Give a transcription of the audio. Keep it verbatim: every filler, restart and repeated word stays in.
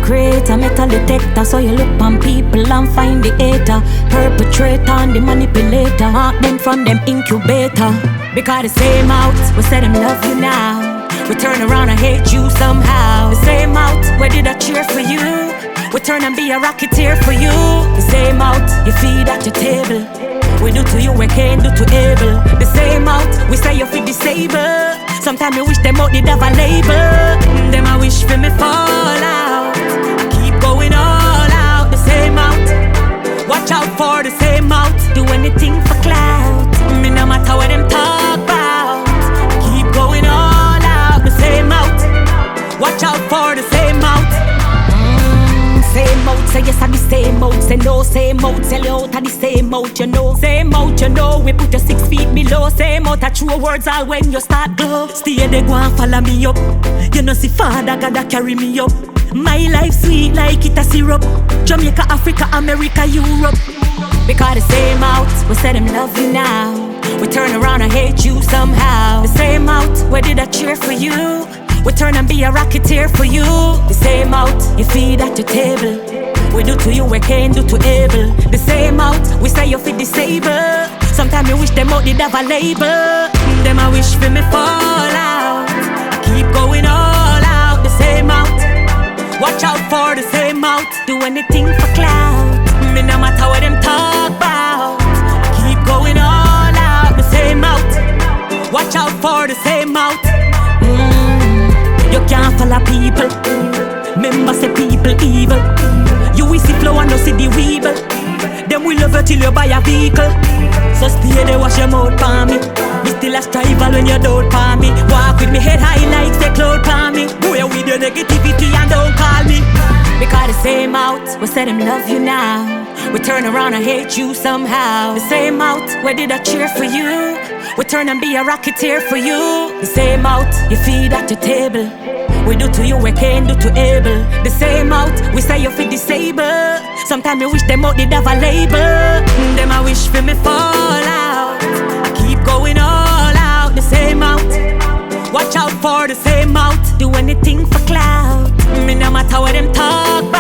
creator, metal detector. So you look on people and find the hater, perpetrator and the manipulator. Mark them from them incubator. Because the same mouth we say them love you now, we turn around and hate you somehow. The same mouth where did I cheer for you, we turn and be a rocketeer for you. The same mouth you feed at your table, we do to you we can't do to able. The same mouth we say you feel disabled, sometimes you wish them out did have a label. Them I wish for me fall out, I keep going all out. The same mouth, watch out for the same mouth, do anything for clout. Me no matter what them talk about, keep going all out. The same mouth, watch out for the same mouth. Mm, same mouth say yes and the same mouth say no. Same mouth sell you out of the same mouth you know. Same mouth you know we put you six feet below. Same mouth a true words all when you start glow. Stay there go and follow me up, you know see Father God a carry me up. My life sweet like it a syrup, Jamaica, Africa, America, Europe. Because the same mouth we say them love you now, we turn around and hate you somehow. The same mouth where did I cheer for you, we turn and be a rocketeer for you. The same mouth you feed at your table, we do to you we can't do to able. The same mouth we say you feel disabled, sometimes you wish them out did have a label. Them I wish for me fall out, I keep going all out. The same mouth, watch out for the same mouth, do anything for clout. Me no matter what them talk about, keep going all out. The same mouth, watch out for the same mouth. Mm, you can't follow people, remember say people evil. You will see flow and no see the weevil. Them will love you till you buy a vehicle. So stay there, wash your mouth for me. Me still a strival when you don't for me. Walk with me head high like the cloud for me. Go away with your negativity and don't call me. Because the same mouth we say them love you now, we turn around and hate you somehow. The same mouth where did I cheer for you, we turn and be a rocketeer for you. The same mouth you feed at your table, we do to you we can't do to able. The same mouth we say you feel disabled, sometimes you wish them out did have a label. Them I wish for me fall out, I keep going all out. The same mouth, watch out for the same mouth, do anything for clout. Me no matter what them talk about.